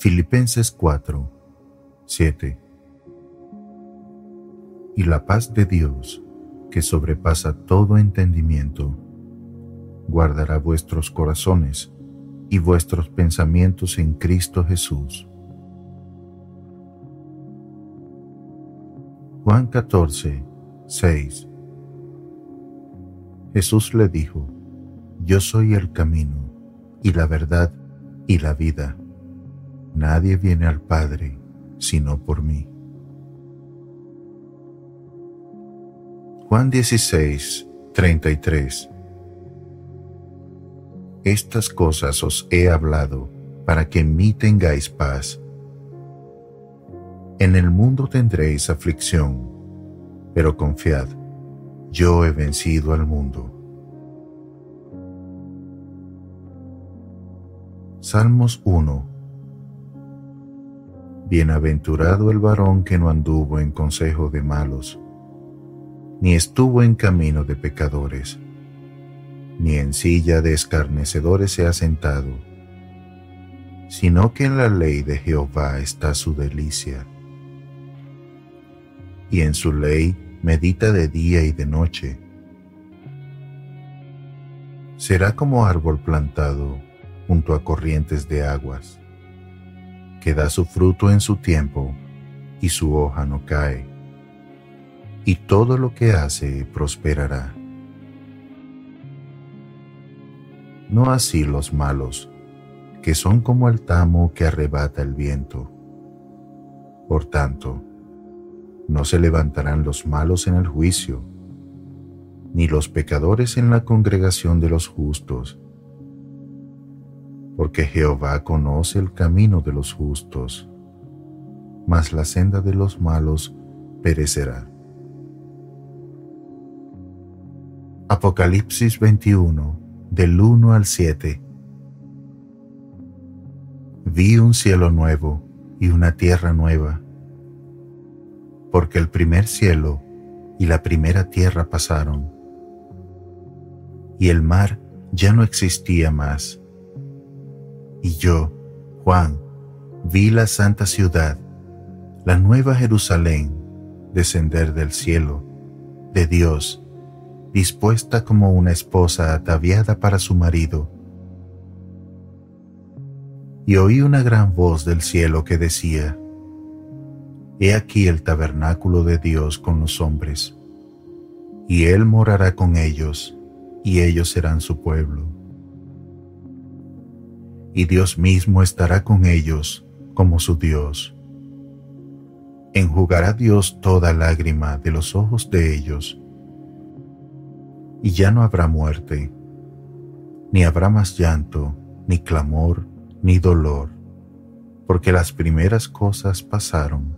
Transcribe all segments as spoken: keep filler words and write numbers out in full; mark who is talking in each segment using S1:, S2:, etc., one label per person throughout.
S1: Filipenses cuatro, siete. Y la paz de Dios, que sobrepasa todo entendimiento, guardará vuestros corazones y vuestros pensamientos en Cristo Jesús. Juan catorce, seis. Jesús le dijo: Yo soy el camino, y la verdad, y la vida. Nadie viene al Padre, sino por mí. Juan dieciséis, treinta y tres. Estas cosas os he hablado, para que en mí tengáis paz. En el mundo tendréis aflicción, pero confiad, yo he vencido al mundo. Salmos uno. Bienaventurado el varón que no anduvo en consejo de malos, ni estuvo en camino de pecadores, ni en silla de escarnecedores se ha sentado, sino que en la ley de Jehová está su delicia, y en su ley medita de día y de noche. Será como árbol plantado junto a corrientes de aguas, que da su fruto en su tiempo, y su hoja no cae, y todo lo que hace prosperará. No así los malos, que son como el tamo que arrebata el viento. Por tanto, no se levantarán los malos en el juicio, ni los pecadores en la congregación de los justos, porque Jehová conoce el camino de los justos, mas la senda de los malos perecerá. Apocalipsis veintiuno, del uno al siete. Vi un cielo nuevo y una tierra nueva, porque el primer cielo y la primera tierra pasaron, y el mar ya no existía más. Y yo, Juan, vi la santa ciudad, la nueva Jerusalén, descender del cielo, de Dios, dispuesta como una esposa ataviada para su marido. Y oí una gran voz del cielo que decía: He aquí el tabernáculo de Dios con los hombres, y Él morará con ellos, y ellos serán su pueblo. Y Dios mismo estará con ellos como su Dios. Enjugará Dios toda lágrima de los ojos de ellos, y ya no habrá muerte, ni habrá más llanto, ni clamor, ni dolor, porque las primeras cosas pasaron.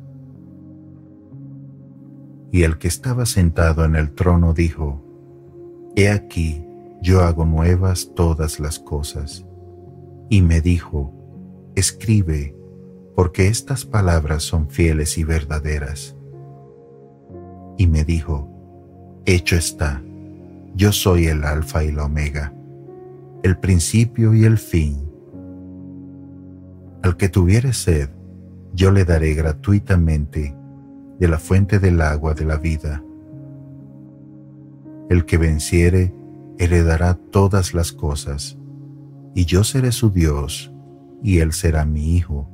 S1: Y el que estaba sentado en el trono dijo: He aquí, yo hago nuevas todas las cosas. Y me dijo: Escribe, porque estas palabras son fieles y verdaderas. Y me dijo: Hecho está, yo soy el Alfa y la Omega, el principio y el fin. Al que tuviere sed, yo le daré gratuitamente de la fuente del agua de la vida. El que venciere heredará todas las cosas, y yo seré su Dios, y él será mi hijo.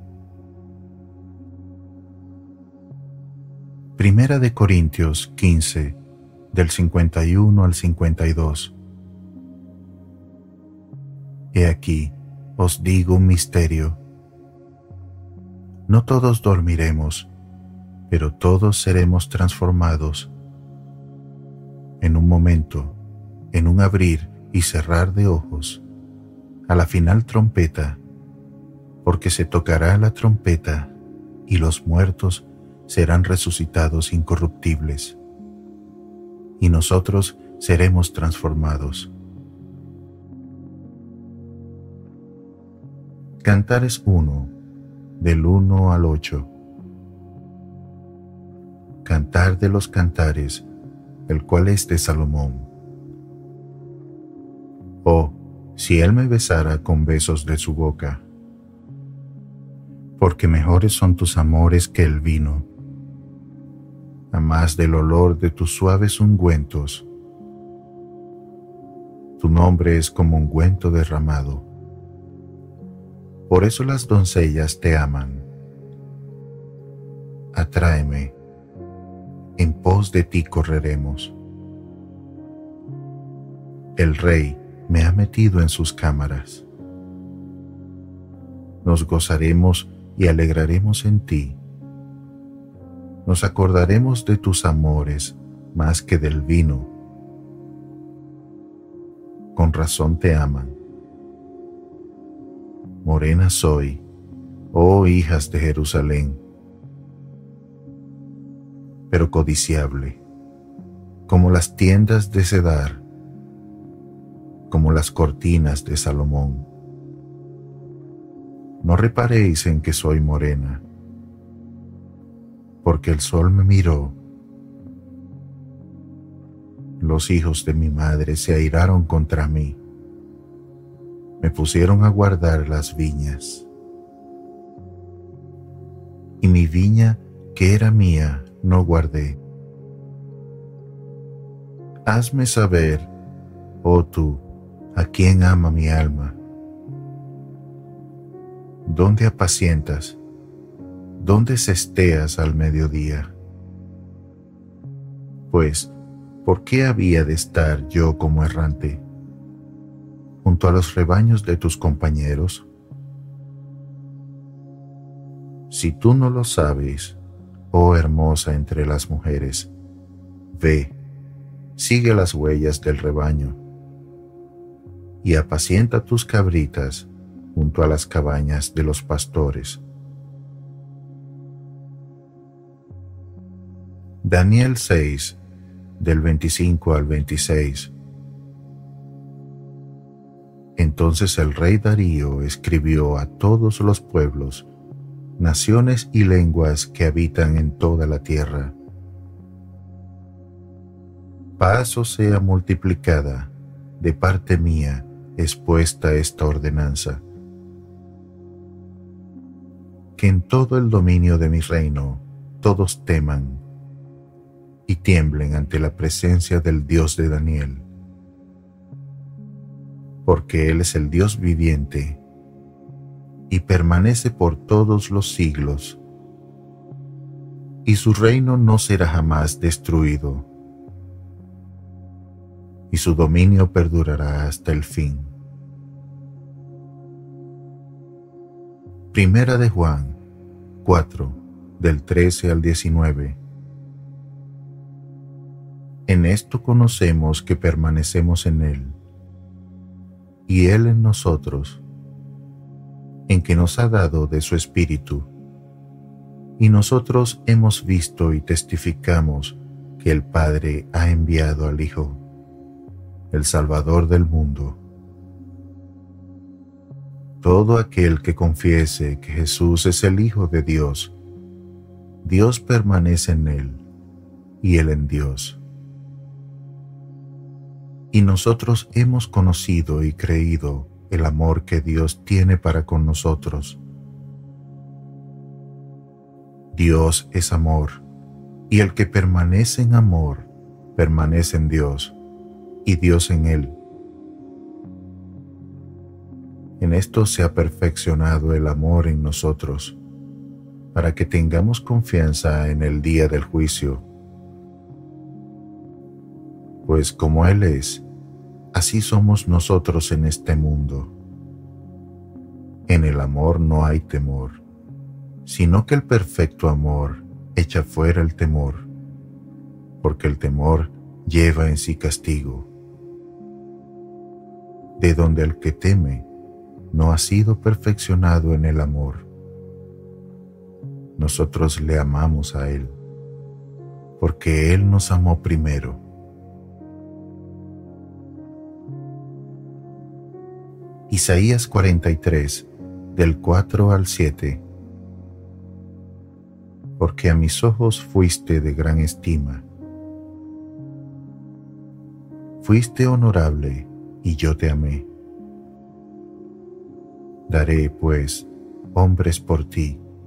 S1: Primera de Corintios quince, del cincuenta y uno al cincuenta y dos. He aquí, os digo un misterio. No todos dormiremos, pero todos seremos transformados. En un momento, en un abrir y cerrar de ojos, a la final trompeta, porque se tocará la trompeta, y los muertos serán resucitados incorruptibles, y nosotros seremos transformados. Cantares uno, del uno al ocho. Cantar de los Cantares, el cual es de Salomón. Oh, si él me besara con besos de su boca, porque mejores son tus amores que el vino, a más del olor de tus suaves ungüentos. Tu nombre es como ungüento derramado. Por eso las doncellas te aman. Atráeme, en pos de ti correremos. El Rey me ha metido en sus cámaras. Nos gozaremos y alegraremos en ti. Nos acordaremos de tus amores más que del vino. Con razón te aman. Morena soy, oh hijas de Jerusalén, pero codiciable, como las tiendas de Cedar, como las cortinas de Salomón. No reparéis en que soy morena, porque el sol me miró. Los hijos de mi madre se airaron contra mí. Me pusieron a guardar las viñas. Y mi viña, que era mía, no guardé. Hazme saber, oh tú, a quien ama mi alma. ¿Dónde apacientas? ¿Dónde cesteas al mediodía? Pues, ¿por qué había de estar yo como errante junto a los rebaños de tus compañeros? Si tú no lo sabes, oh hermosa entre las mujeres, ve, sigue las huellas del rebaño y apacienta tus cabritas junto a las cabañas de los pastores. Daniel seis, del veinticinco al veintiséis. Entonces el rey Darío escribió a todos los pueblos, naciones y lenguas que habitan en toda la tierra: paz os sea multiplicada, de parte mía es puesta esta ordenanza, que en todo el dominio de mi reino todos teman y tiemblen ante la presencia del Dios de Daniel, porque Él es el Dios viviente y permanece por todos los siglos, y su reino no será jamás destruido, y su dominio perdurará hasta el fin. Primera de Juan cuatro, del trece al diecinueve. En esto conocemos que permanecemos en Él, y Él en nosotros, en que nos ha dado de su Espíritu, y nosotros hemos visto y testificamos que el Padre ha enviado al Hijo, el Salvador del mundo. Todo aquel que confiese que Jesús es el Hijo de Dios, Dios permanece en él y él en Dios. Y nosotros hemos conocido y creído el amor que Dios tiene para con nosotros. Dios es amor, y el que permanece en amor, permanece en Dios, y Dios en él. En esto se ha perfeccionado el amor en nosotros, para que tengamos confianza en el día del juicio. Pues como Él es, así somos nosotros en este mundo. En el amor no hay temor, sino que el perfecto amor echa fuera el temor, porque el temor lleva en sí castigo, de donde el que teme no ha sido perfeccionado en el amor. Nosotros le amamos a Él, porque Él nos amó primero. Isaías cuarenta y tres, del cuatro al siete. Porque a mis ojos fuiste de gran estima. Fuiste honorable, y yo te amé. Daré, pues, hombres por ti,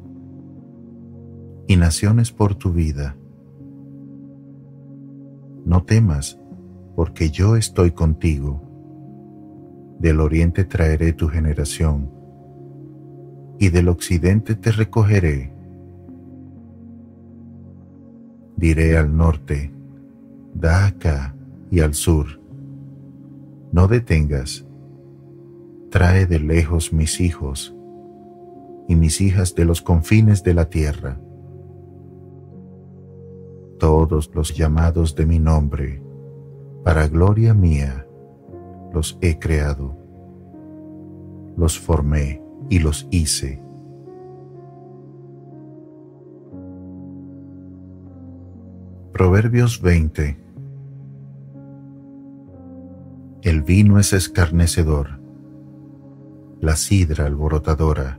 S1: y naciones por tu vida. No temas, porque yo estoy contigo. Del oriente traeré tu generación, y del occidente te recogeré. Diré al norte, da acá, y al sur, no detengas. Trae de lejos mis hijos, y mis hijas de los confines de la tierra. Todos los llamados de mi nombre, para gloria mía, los he creado, los formé y los hice. Proverbios veinte. El vino es escarnecedor, la sidra alborotadora,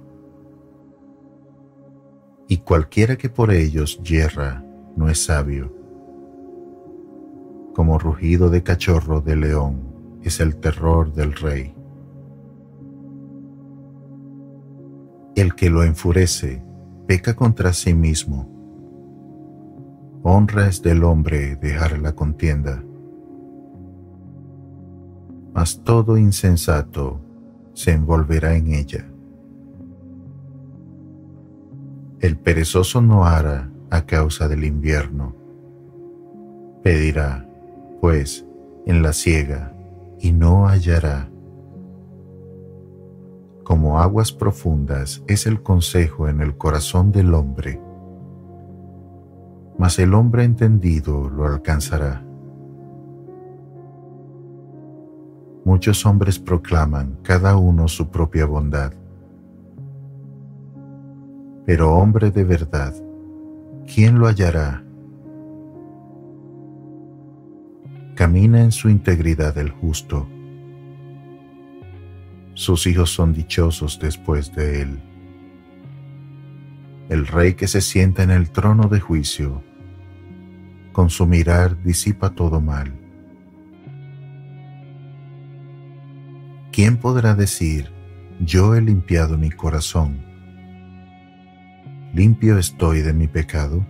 S1: y cualquiera que por ellos yerra no es sabio. Como rugido de cachorro de león es el terror del rey. El que lo enfurece peca contra sí mismo. Honra es del hombre dejar la contienda, mas todo insensato se envolverá en ella. El perezoso no hará a causa del invierno. Pedirá, pues, en la siega, y no hallará. Como aguas profundas es el consejo en el corazón del hombre, mas el hombre entendido lo alcanzará. Muchos hombres proclaman cada uno su propia bondad, pero hombre de verdad, ¿quién lo hallará? Camina en su integridad el justo. Sus hijos son dichosos después de él. El rey que se sienta en el trono de juicio, con su mirar disipa todo mal. ¿Quién podrá decir, yo he limpiado mi corazón? Limpio estoy de mi pecado.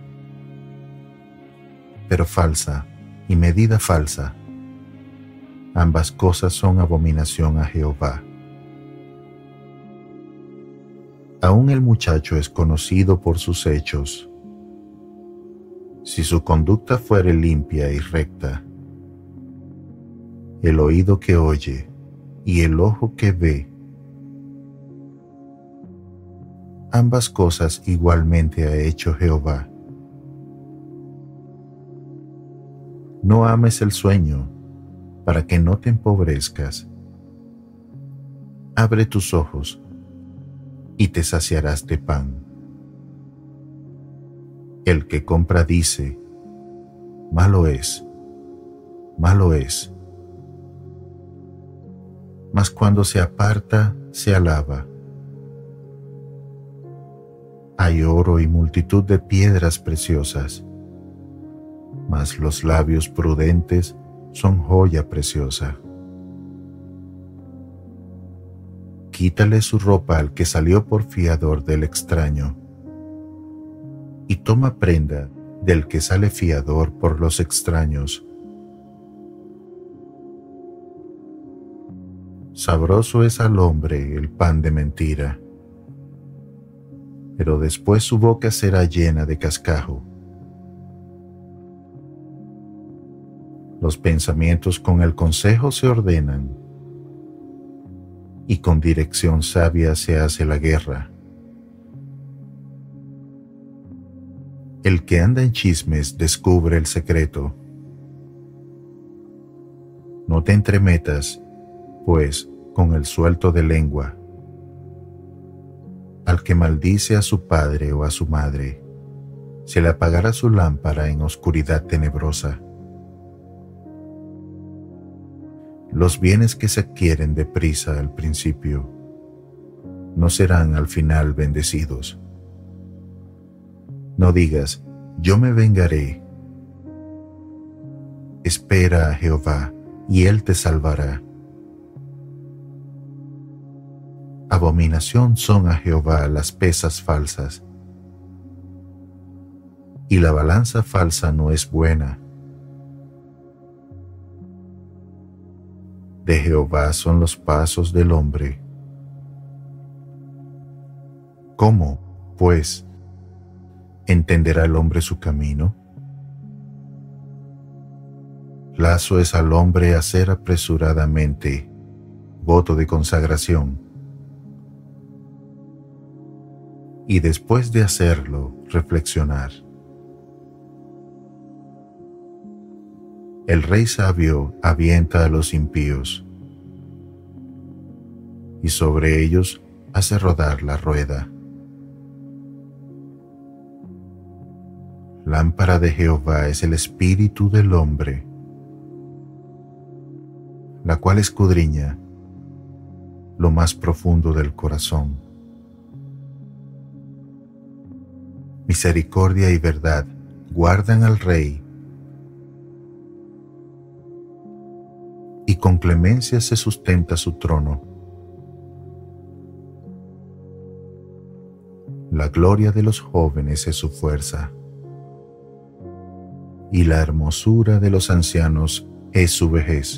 S1: Pero falsa y medida falsa, ambas cosas son abominación a Jehová. Aún el muchacho es conocido por sus hechos. Si su conducta fuere limpia y recta, el oído que oye y el ojo que ve, ambas cosas igualmente ha hecho Jehová. No ames el sueño, para que no te empobrezcas. Abre tus ojos, y te saciarás de pan. El que compra dice, malo es, malo es. Mas cuando se aparta, se alaba. Hay oro y multitud de piedras preciosas, mas los labios prudentes son joya preciosa. Quítale su ropa al que salió por fiador del extraño, y toma prenda del que sale fiador por los extraños. Sabroso es al hombre el pan de mentira, pero después su boca será llena de cascajo. Los pensamientos con el consejo se ordenan, y con dirección sabia se hace la guerra. El que anda en chismes descubre el secreto. No te entremetas, pues, con el suelto de lengua. Al que maldice a su padre o a su madre, se le apagará su lámpara en oscuridad tenebrosa. Los bienes que se adquieren deprisa al principio no serán al final bendecidos. No digas, yo me vengaré. Espera a Jehová, y Él te salvará. Abominación son a Jehová las pesas falsas, y la balanza falsa no es buena. De Jehová son los pasos del hombre. ¿Cómo, pues, entenderá el hombre su camino? Lazo es al hombre hacer apresuradamente voto de consagración, y después de hacerlo, reflexionar. El rey sabio avienta a los impíos, y sobre ellos hace rodar la rueda. Lámpara de Jehová es el espíritu del hombre, la cual escudriña lo más profundo del corazón. Misericordia y verdad guardan al rey, y con clemencia se sustenta su trono. La gloria de los jóvenes es su fuerza, y la hermosura de los ancianos es su vejez.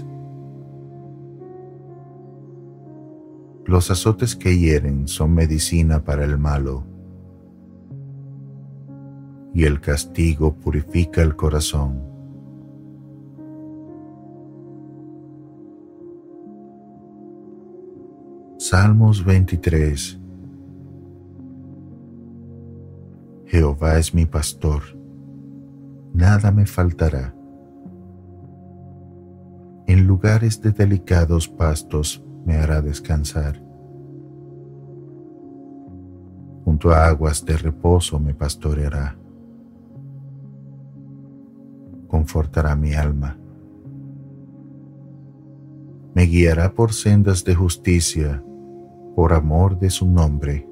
S1: Los azotes que hieren son medicina para el malo, y el castigo purifica el corazón. Salmos veintitrés. Jehová es mi pastor, nada me faltará. En lugares de delicados pastos me hará descansar. Junto a aguas de reposo me pastoreará. Confortará mi alma. Me guiará por sendas de justicia, por amor de su nombre.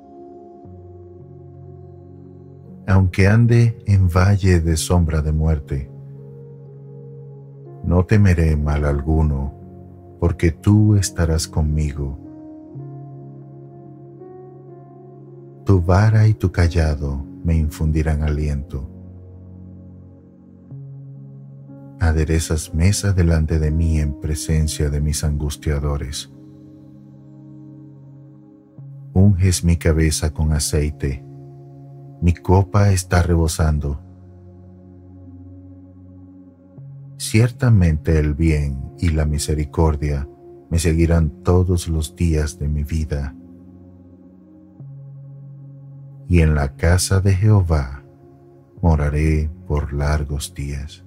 S1: Aunque ande en valle de sombra de muerte, no temeré mal alguno, porque tú estarás conmigo. Tu vara y tu cayado me infundirán aliento. Aderezas mesa delante de mí en presencia de mis angustiadores. Unges mi cabeza con aceite, mi copa está rebosando. Ciertamente el bien y la misericordia me seguirán todos los días de mi vida, y en la casa de Jehová moraré por largos días.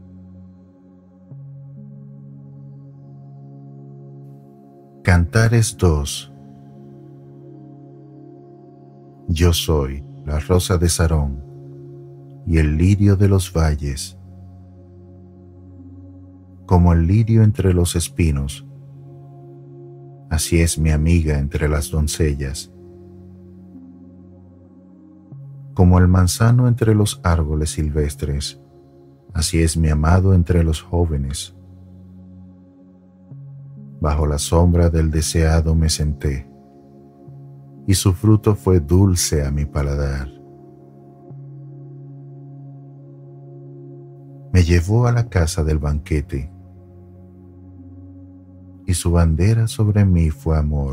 S1: Cantares dos. Yo soy la rosa de Sarón y el lirio de los valles. Como el lirio entre los espinos, así es mi amiga entre las doncellas. Como el manzano entre los árboles silvestres, así es mi amado entre los jóvenes. Bajo la sombra del deseado me senté, y su fruto fue dulce a mi paladar. Me llevó a la casa del banquete, y su bandera sobre mí fue amor.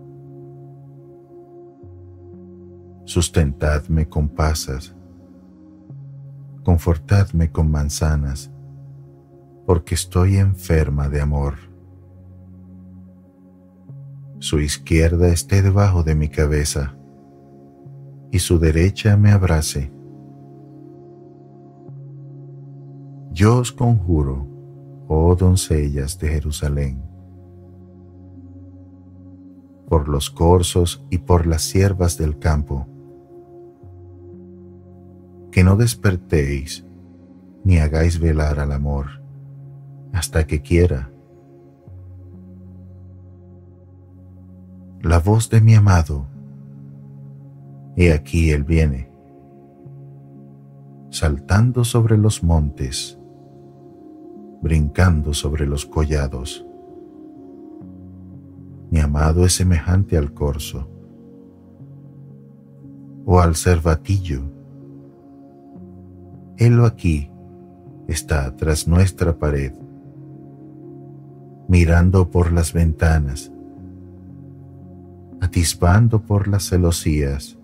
S1: Sustentadme con pasas, confortadme con manzanas, porque estoy enferma de amor. Su izquierda esté debajo de mi cabeza, y su derecha me abrace. Yo os conjuro, oh doncellas de Jerusalén, por los corzos y por las ciervas del campo, que no despertéis ni hagáis velar al amor, hasta que quiera. La voz de mi amado, he aquí él viene, saltando sobre los montes, brincando sobre los collados. Mi amado es semejante al corzo, o al cervatillo, Helo aquí está tras nuestra pared, mirando por las ventanas, atisbando por las celosías.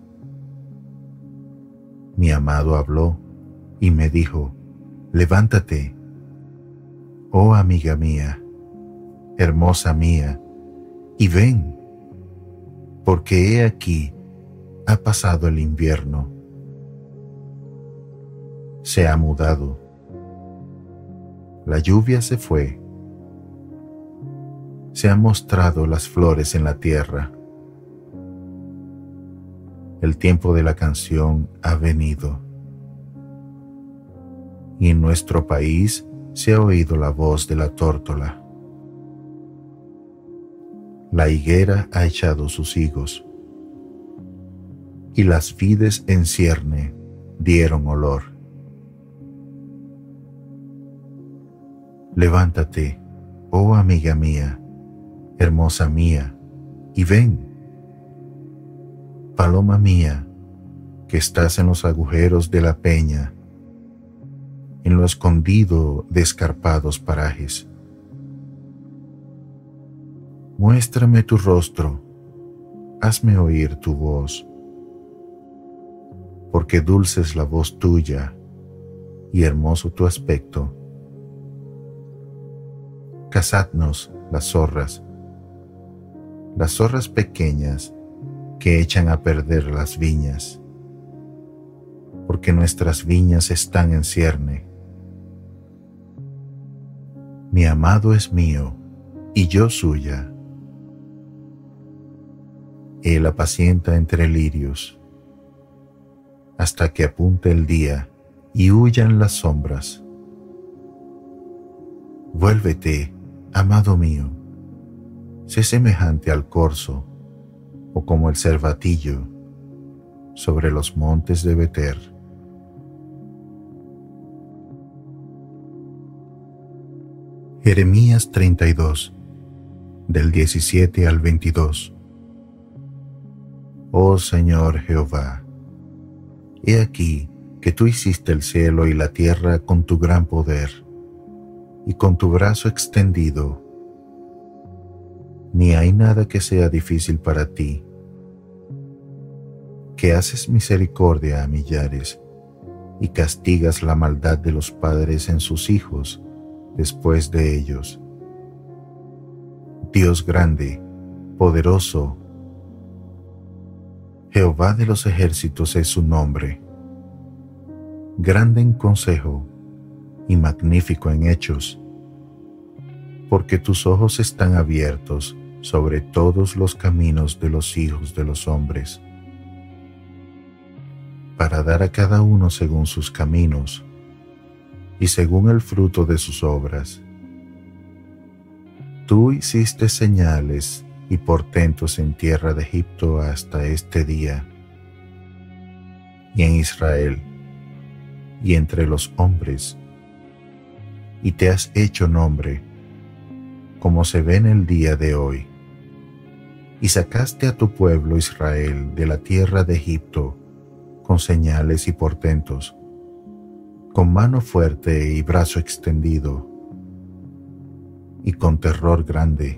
S1: Mi amado habló y me dijo: levántate, oh amiga mía, hermosa mía, y ven, porque he aquí ha pasado el invierno, se ha mudado, la lluvia se fue, se han mostrado las flores en la tierra. El tiempo de la canción ha venido, y en nuestro país se ha oído la voz de la tórtola. La higuera ha echado sus higos, y las vides en cierne dieron olor. Levántate, oh amiga mía, hermosa mía, y ven, paloma mía, que estás en los agujeros de la peña, en lo escondido de escarpados parajes. Muéstrame tu rostro, hazme oír tu voz, porque dulce es la voz tuya y hermoso tu aspecto. Cazadnos las zorras, las zorras pequeñas que echan a perder las viñas, porque nuestras viñas están en cierne. Mi amado es mío y yo suya. Él apacienta entre lirios, hasta que apunte el día y huyan las sombras. Vuélvete, amado mío, sé semejante al corzo, o como el cervatillo sobre los montes de Beter. Jeremías treinta y dos, del diecisiete al veintidós. Oh Señor Jehová, he aquí que tú hiciste el cielo y la tierra con tu gran poder y con tu brazo extendido. Ni hay nada que sea difícil para ti, que haces misericordia a millares y castigas la maldad de los padres en sus hijos después de ellos. Dios grande, poderoso, Jehová de los ejércitos es su nombre, grande en consejo y magnífico en hechos, porque tus ojos están abiertos sobre todos los caminos de los hijos de los hombres, para dar a cada uno según sus caminos y según el fruto de sus obras. Tú hiciste señales y portentos en tierra de Egipto hasta este día, y en Israel, y entre los hombres, y te has hecho nombre, como se ve en el día de hoy, y sacaste a tu pueblo Israel de la tierra de Egipto con señales y portentos, con mano fuerte y brazo extendido, y con terror grande.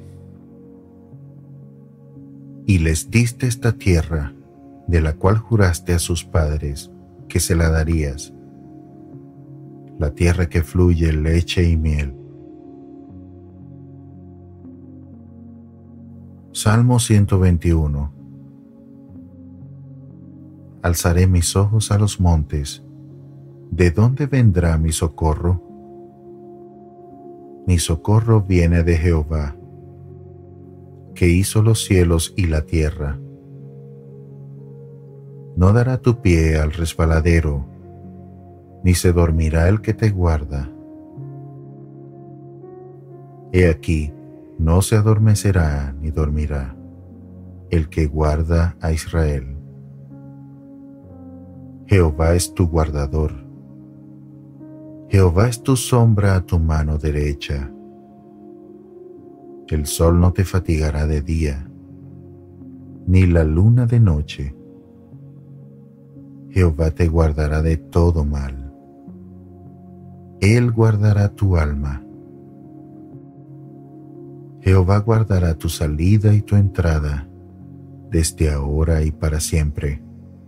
S1: Y les diste esta tierra, de la cual juraste a sus padres que se la darías, la tierra que fluye leche y miel. Salmo ciento veintiuno. Alzaré mis ojos a los montes. ¿De dónde vendrá mi socorro? Mi socorro viene de Jehová, que hizo los cielos y la tierra. No dará tu pie al resbaladero, ni se dormirá el que te guarda. He aquí, no se adormecerá ni dormirá el que guarda a Israel. Jehová es tu guardador. Jehová es tu sombra a tu mano derecha. El sol no te fatigará de día, ni la luna de noche. Jehová te guardará de todo mal. Él guardará tu alma. Jehová guardará tu salida y tu entrada, desde ahora y para siempre.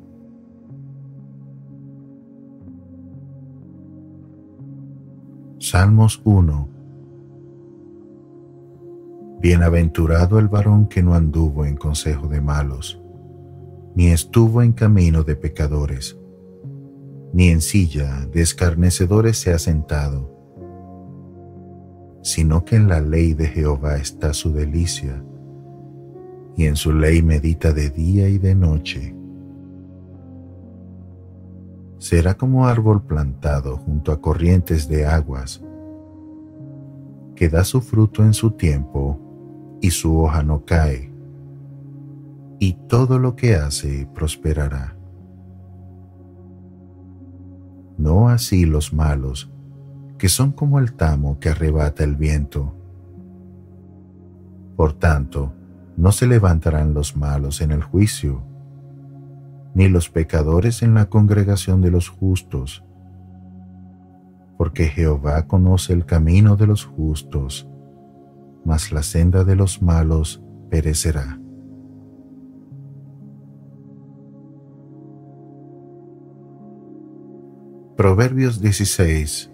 S1: Salmos uno. Bienaventurado el varón que no anduvo en consejo de malos, ni estuvo en camino de pecadores, ni en silla de escarnecedores se ha sentado, sino que en la ley de Jehová está su delicia, y en su ley medita de día y de noche. Será como árbol plantado junto a corrientes de aguas, que da su fruto en su tiempo, y su hoja no cae, y todo lo que hace prosperará. No así los malos, que son como el tamo que arrebata el viento. Por tanto, no se levantarán los malos en el juicio, ni los pecadores en la congregación de los justos, porque Jehová conoce el camino de los justos, mas la senda de los malos perecerá. Proverbios dieciséis.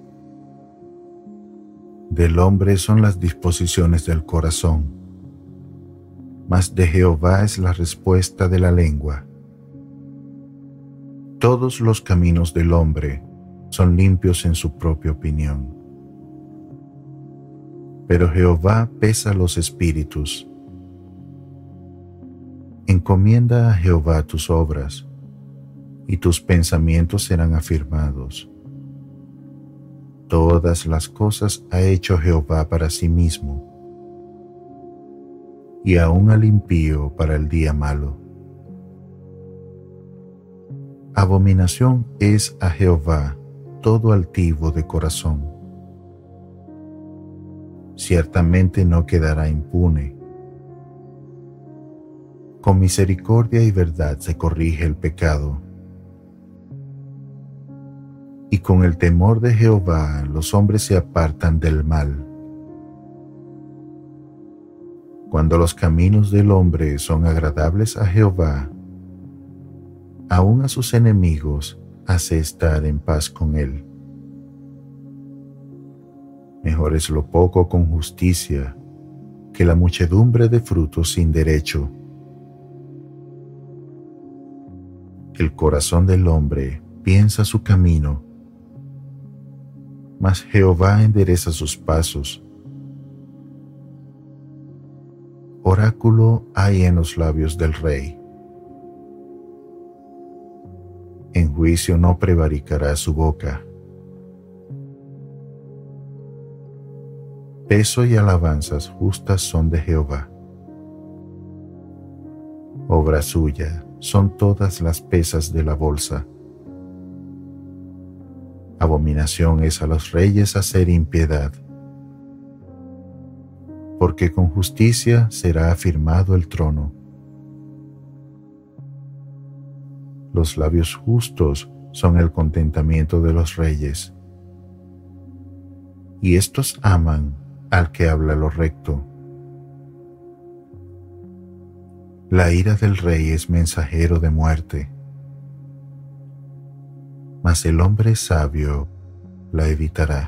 S1: Del hombre son las disposiciones del corazón, mas de Jehová es la respuesta de la lengua. Todos los caminos del hombre son limpios en su propia opinión, pero Jehová pesa los espíritus. Encomienda a Jehová tus obras, y tus pensamientos serán afirmados. Todas las cosas ha hecho Jehová para sí mismo, y aun al impío para el día malo. Abominación es a Jehová todo altivo de corazón. Ciertamente no quedará impune. Con misericordia y verdad se corrige el pecado, y con el temor de Jehová los hombres se apartan del mal. Cuando los caminos del hombre son agradables a Jehová, aun a sus enemigos hace estar en paz con él. Mejor es lo poco con justicia que la muchedumbre de frutos sin derecho. El corazón del hombre piensa su camino, mas Jehová endereza sus pasos. Oráculo hay en los labios del rey. En juicio no prevaricará su boca. Peso y alabanzas justas son de Jehová. Obra suya son todas las pesas de la bolsa. Abominación es a los reyes hacer impiedad, porque con justicia será afirmado el trono. Los labios justos son el contentamiento de los reyes, y éstos aman al que habla lo recto. La ira del rey es mensajero de muerte, mas el hombre sabio la evitará.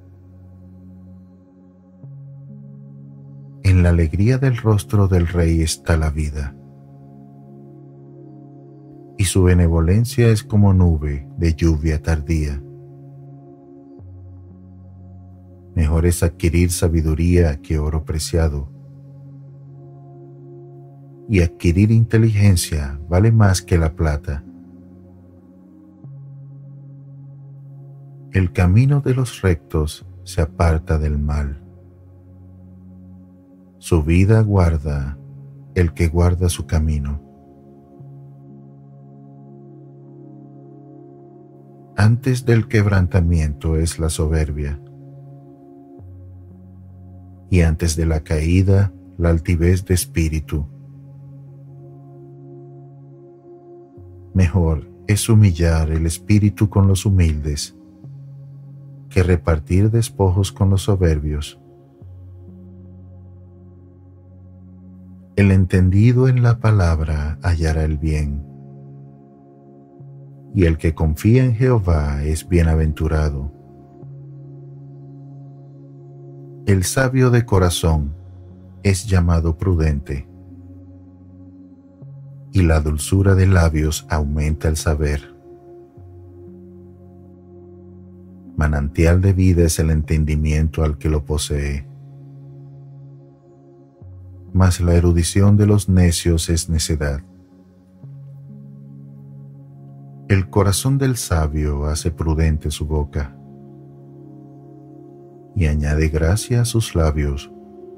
S1: En la alegría del rostro del rey está la vida, y su benevolencia es como nube de lluvia tardía. Mejor es adquirir sabiduría que oro preciado, y adquirir inteligencia vale más que la plata. El camino de los rectos se aparta del mal. Su vida guarda el que guarda su camino. Antes del quebrantamiento es la soberbia, y antes de la caída la altivez de espíritu. Mejor es humillar el espíritu con los humildes, que repartir despojos con los soberbios. El entendido en la palabra hallará el bien, y el que confía en Jehová es bienaventurado. El sabio de corazón es llamado prudente, y la dulzura de labios aumenta el saber. Manantial de vida es el entendimiento al que lo posee, mas la erudición de los necios es necedad. El corazón del sabio hace prudente su boca, y añade gracia a sus labios.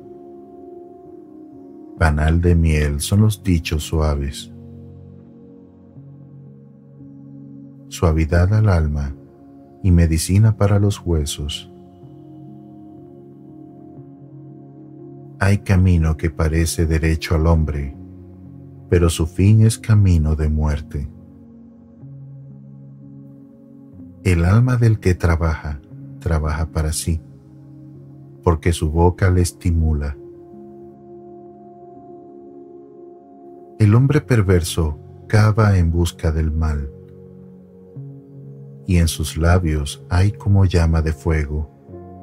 S1: Panal de miel son los dichos suaves, suavidad al alma y medicina para los huesos. Hay camino que parece derecho al hombre, pero su fin es camino de muerte. El alma del que trabaja, trabaja para sí, porque su boca le estimula. El hombre perverso cava en busca del mal, y en sus labios hay como llama de fuego.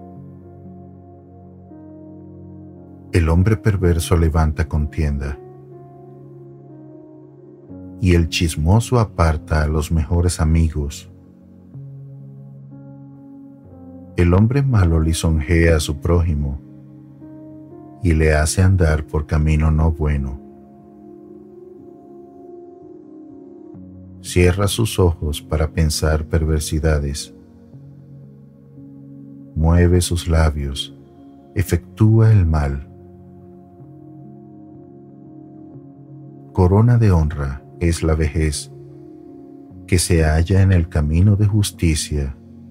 S1: El hombre perverso levanta contienda, y el chismoso aparta a los mejores amigos. El hombre malo lisonjea a su prójimo, y le hace andar por camino no bueno. Cierra sus ojos para pensar perversidades. Mueve sus labios, efectúa el mal. Corona de honra es la vejez, que se halla en el camino de justicia.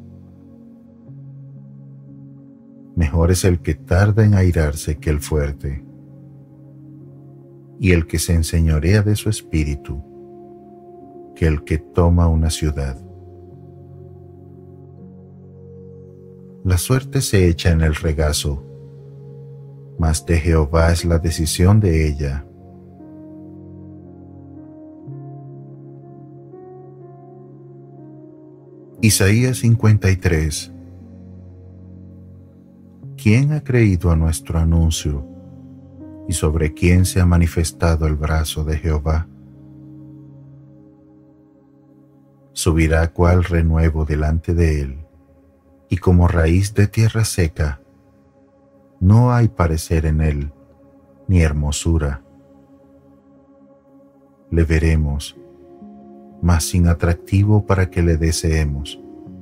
S1: Mejor es el que tarda en airarse que el fuerte, y el que se enseñorea de su espíritu, que el que toma una ciudad. La suerte se echa en el regazo, mas de Jehová es la decisión de ella. Isaías cincuenta y tres. ¿Quién ha creído a nuestro anuncio, y sobre quién se ha manifestado el brazo de Jehová? Subirá cual renuevo delante de él, y como raíz de tierra seca. No hay parecer en él, ni hermosura. Le veremos, mas sin atractivo para que le deseemos.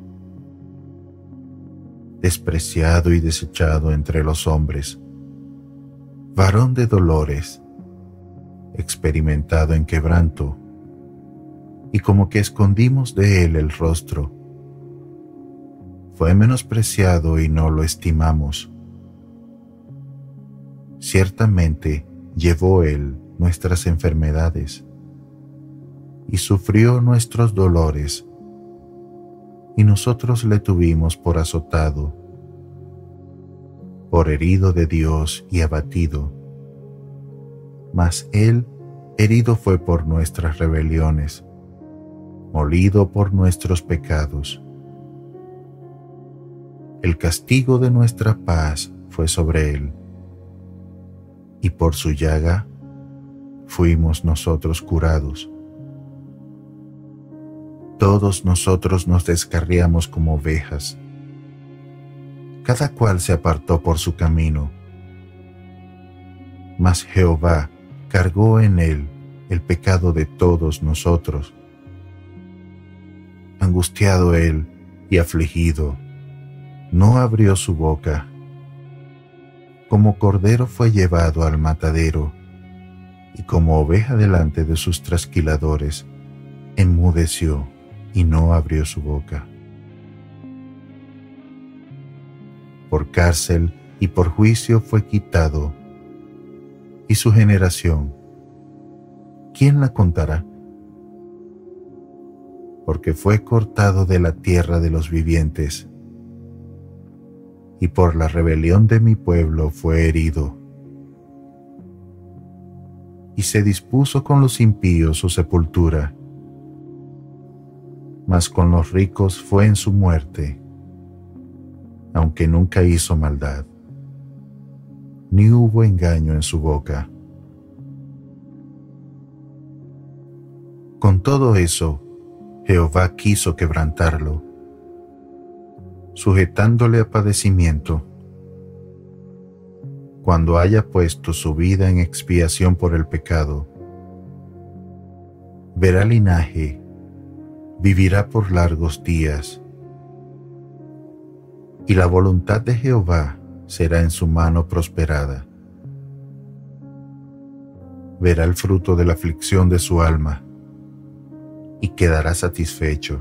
S1: Despreciado y desechado entre los hombres, varón de dolores, experimentado en quebranto, y como que escondimos de él el rostro. Fue menospreciado y no lo estimamos. Ciertamente llevó él nuestras enfermedades y sufrió nuestros dolores, y nosotros le tuvimos por azotado, por herido de Dios y abatido. Mas él herido fue por nuestras rebeliones, molido por nuestros pecados. El castigo de nuestra paz fue sobre él, y por su llaga fuimos nosotros curados. Todos nosotros nos descarriamos como ovejas, cada cual se apartó por su camino, mas Jehová cargó en él el pecado de todos nosotros. Angustiado él y afligido, no abrió su boca. Como cordero fue llevado al matadero, y como oveja delante de sus trasquiladores, enmudeció y no abrió su boca. Por cárcel y por juicio fue quitado, y su generación, ¿quién la contará? Porque fue cortado de la tierra de los vivientes, y por la rebelión de mi pueblo fue herido. Y se dispuso con los impíos su sepultura, mas con los ricos fue en su muerte, aunque nunca hizo maldad, ni hubo engaño en su boca. Con todo eso, Jehová quiso quebrantarlo, sujetándole a padecimiento. Cuando haya puesto su vida en expiación por el pecado, verá linaje, vivirá por largos días, y la voluntad de Jehová será en su mano prosperada. Verá el fruto de la aflicción de su alma, y quedará satisfecho.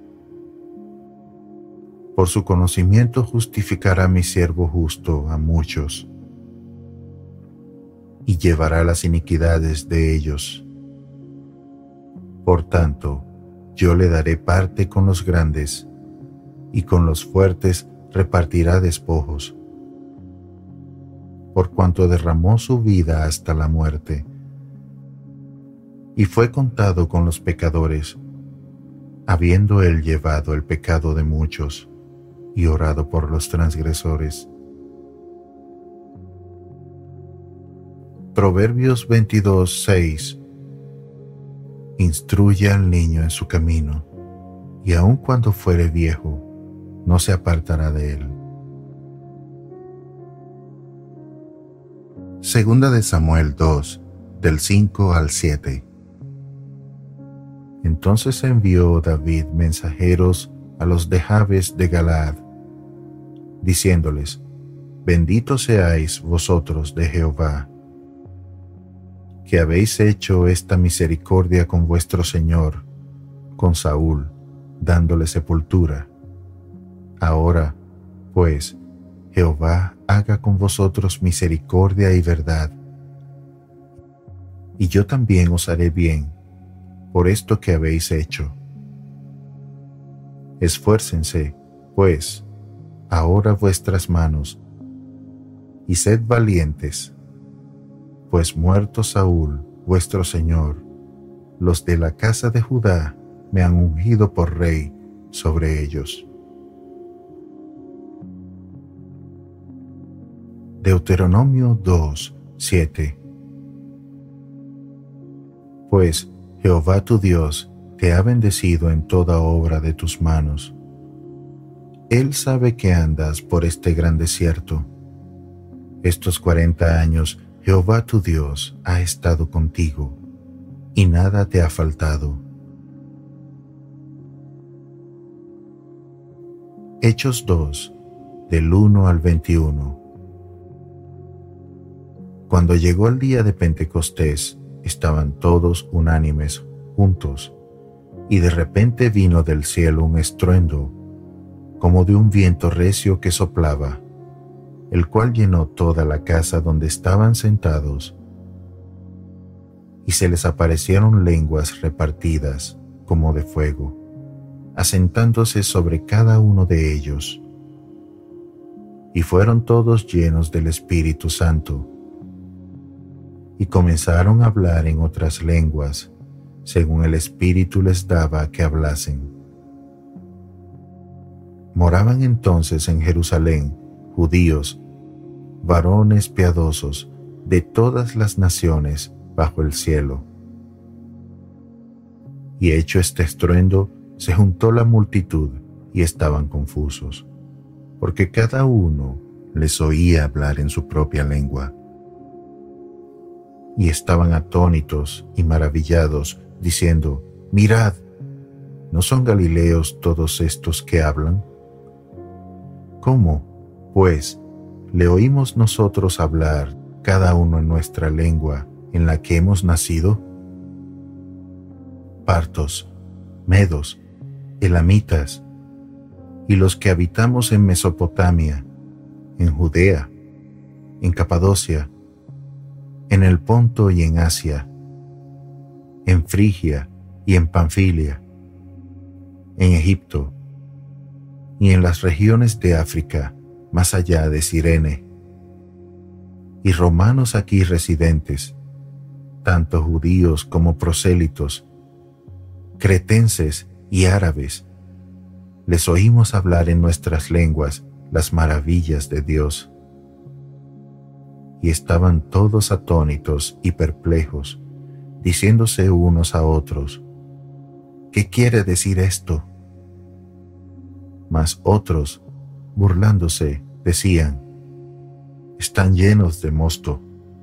S1: Por su conocimiento justificará mi siervo justo a muchos, y llevará las iniquidades de ellos. Por tanto, yo le daré parte con los grandes, y con los fuertes repartirá despojos. Por cuanto derramó su vida hasta la muerte, y fue contado con los pecadores, habiendo él llevado el pecado de muchos, y orado por los transgresores. Proverbios veintidós, seis. Instruye al niño en su camino, y aun cuando fuere viejo, no se apartará de él. Segunda de Samuel dos, del cinco al siete. Entonces envió David mensajeros a los de Jabes de Galaad, diciéndoles: Benditos seáis vosotros de Jehová, que habéis hecho esta misericordia con vuestro señor, con Saúl, dándole sepultura. Ahora, pues, Jehová haga con vosotros misericordia y verdad, y yo también os haré bien por esto que habéis hecho. Esfuércense, pues, ahora vuestras manos, y sed valientes, pues muerto Saúl, vuestro señor, los de la casa de Judá me han ungido por rey sobre ellos. Deuteronomio dos, siete. Pues Jehová tu Dios te ha bendecido en toda obra de tus manos. Él sabe que andas por este gran desierto. Estos cuarenta años Jehová tu Dios ha estado contigo, y nada te ha faltado. Hechos dos, del uno al veintiuno. Cuando llegó el día de Pentecostés, estaban todos unánimes juntos, y de repente vino del cielo un estruendo, como de un viento recio que soplaba, el cual llenó toda la casa donde estaban sentados, y se les aparecieron lenguas repartidas como de fuego, asentándose sobre cada uno de ellos. Y fueron todos llenos del Espíritu Santo, y comenzaron a hablar en otras lenguas, según el Espíritu les daba que hablasen. Moraban entonces en Jerusalén judíos, varones piadosos de todas las naciones bajo el cielo. Y hecho este estruendo, se juntó la multitud y estaban confusos, porque cada uno les oía hablar en su propia lengua. Y estaban atónitos y maravillados, diciendo: Mirad, ¿no son galileos todos estos que hablan? ¿Cómo, pues, le oímos nosotros hablar cada uno en nuestra lengua en la que hemos nacido? Partos, medos, elamitas, y los que habitamos en Mesopotamia, en Judea, en Capadocia, en el Ponto y en Asia, en Frigia y en Panfilia, en Egipto y en las regiones de África más allá de Cirene, y romanos aquí residentes, tanto judíos como prosélitos, cretenses y árabes, les oímos hablar en nuestras lenguas las maravillas de Dios. Y estaban todos atónitos y perplejos, diciéndose unos a otros, ¿qué quiere decir esto? Mas otros, burlándose, decían, están llenos de mosto.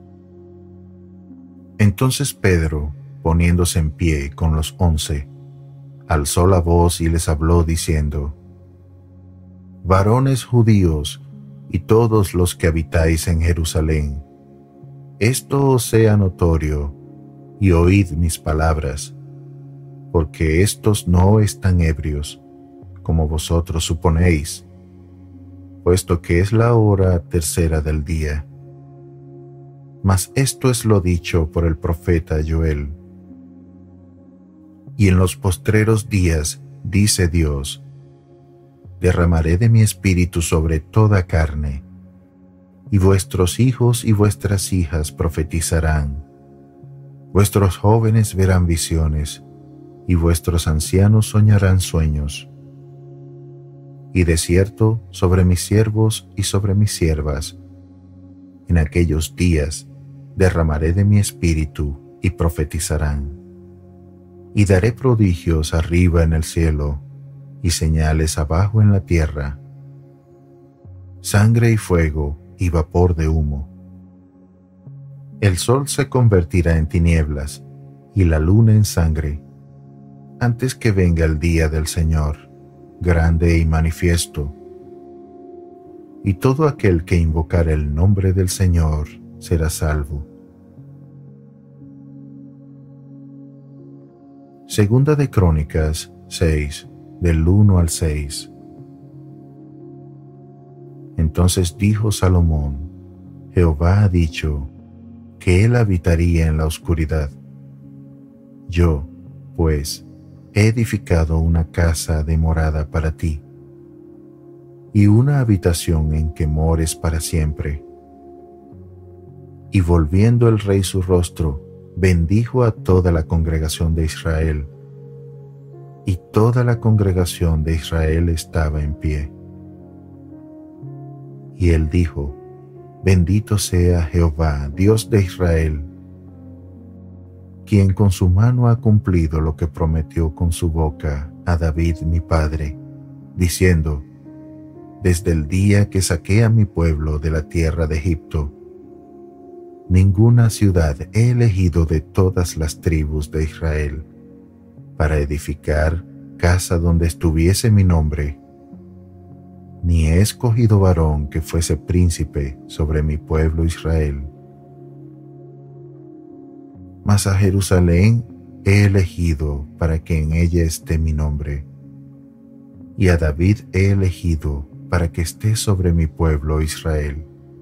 S1: Entonces Pedro, poniéndose en pie con los once, alzó la voz y les habló diciendo, varones judíos y todos los que habitáis en Jerusalén, esto os sea notorio, y oíd mis palabras, porque éstos no están ebrios, como vosotros suponéis, puesto que es la hora tercera del día. Mas esto es lo dicho por el profeta Joel. Y en los postreros días, dice Dios, derramaré de mi espíritu sobre toda carne, y vuestros hijos y vuestras hijas profetizarán, vuestros jóvenes verán visiones, y vuestros ancianos soñarán sueños. Y de cierto sobre mis siervos y sobre mis siervas, en aquellos días derramaré de mi espíritu y profetizarán. Y daré prodigios arriba en el cielo y señales abajo en la tierra, sangre y fuego y vapor de humo. El sol se convertirá en tinieblas y la luna en sangre, antes que venga el día del Señor, grande y manifiesto. Y todo aquel que invocare el nombre del Señor será salvo. Segunda de Crónicas seis, del uno al seis. Entonces dijo Salomón, Jehová ha dicho que él habitaría en la oscuridad. Yo, pues, he edificado una casa de morada para ti, y una habitación en que mores para siempre. Y volviendo el rey su rostro, bendijo a toda la congregación de Israel, y toda la congregación de Israel estaba en pie. Y él dijo, bendito sea Jehová, Dios de Israel, quien con su mano ha cumplido lo que prometió con su boca a David mi padre, diciendo, desde el día que saqué a mi pueblo de la tierra de Egipto, ninguna ciudad he elegido de todas las tribus de Israel para edificar casa donde estuviese mi nombre, ni he escogido varón que fuese príncipe sobre mi pueblo Israel. Mas a Jerusalén he elegido para que en ella esté mi nombre, y a David he elegido para que esté sobre mi pueblo Israel.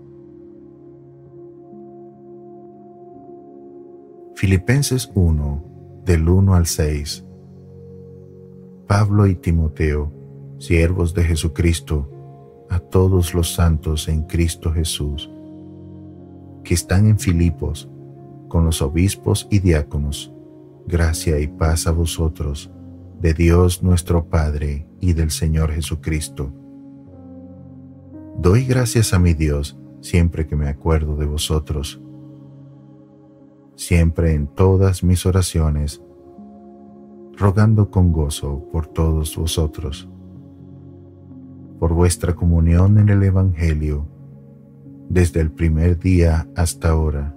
S1: Filipenses uno, del uno al seis. Pablo y Timoteo, siervos de Jesucristo, a todos los santos en Cristo Jesús, que están en Filipos, con los obispos y diáconos, gracia y paz a vosotros, de Dios nuestro Padre y del Señor Jesucristo. Doy gracias a mi Dios siempre que me acuerdo de vosotros, siempre en todas mis oraciones, rogando con gozo por todos vosotros, por vuestra comunión en el Evangelio, desde el primer día hasta ahora,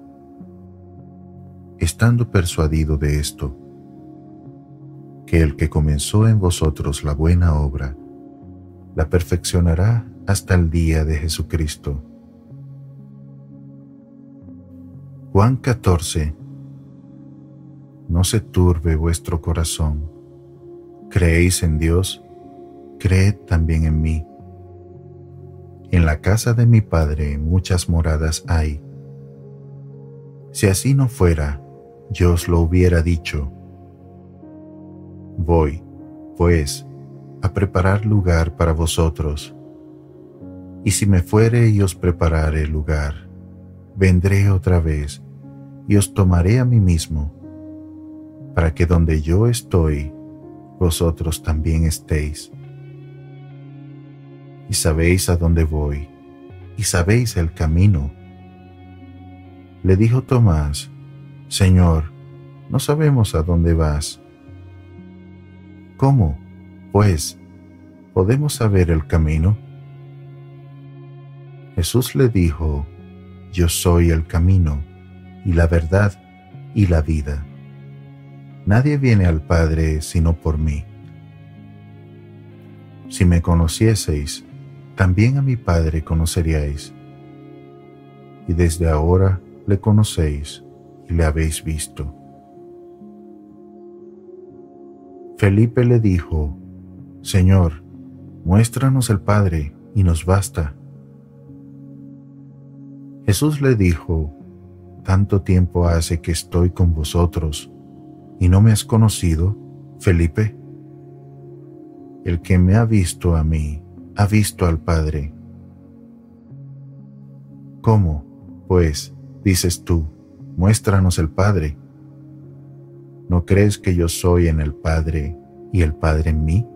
S1: estando persuadido de esto, que el que comenzó en vosotros la buena obra, la perfeccionará hasta el día de Jesucristo. Juan catorce. No se turbe vuestro corazón. ¿Creéis en Dios? Creed también en mí. En la casa de mi Padre muchas moradas hay. Si así no fuera, yo os lo hubiera dicho. Voy, pues, a preparar lugar para vosotros. Y si me fuere y os preparare lugar, vendré otra vez y os tomaré a mí mismo, para que donde yo estoy, vosotros también estéis. Y sabéis a dónde voy, y sabéis el camino. Le dijo Tomás: Señor, no sabemos a dónde vas. ¿Cómo, pues, podemos saber el camino? Jesús le dijo: Yo soy el camino, y la verdad, y la vida. Nadie viene al Padre sino por mí. Si me conocieseis, también a mi Padre conoceríais. Y desde ahora le conocéis y le habéis visto. Felipe le dijo: Señor, muéstranos el Padre, y nos basta. Jesús le dijo: ¿Tanto tiempo hace que estoy con vosotros, y no me has conocido, Felipe? El que me ha visto a mí, ha visto al Padre. ¿Cómo, pues, dices tú, muéstranos el Padre? ¿No crees que yo soy en el Padre y el Padre en mí?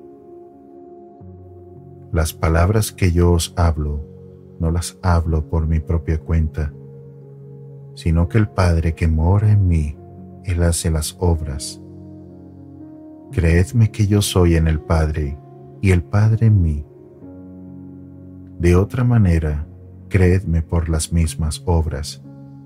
S1: Las palabras que yo os hablo, no las hablo por mi propia cuenta, sino que el Padre que mora en mí, Él hace las obras. Creedme que yo soy en el Padre y el Padre en mí. De otra manera, creedme por las mismas obras.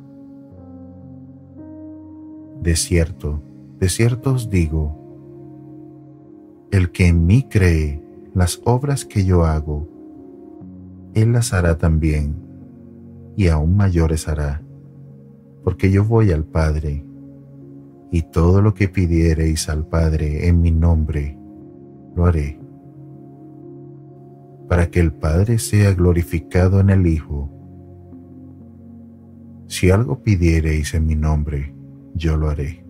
S1: De cierto, de cierto os digo, el que en mí cree, las obras que yo hago, Él las hará también, y aún mayores hará, porque yo voy al Padre, y todo lo que pidiereis al Padre en mi nombre, lo haré, para que el Padre sea glorificado en el Hijo. Si algo pidiereis en mi nombre, yo lo haré.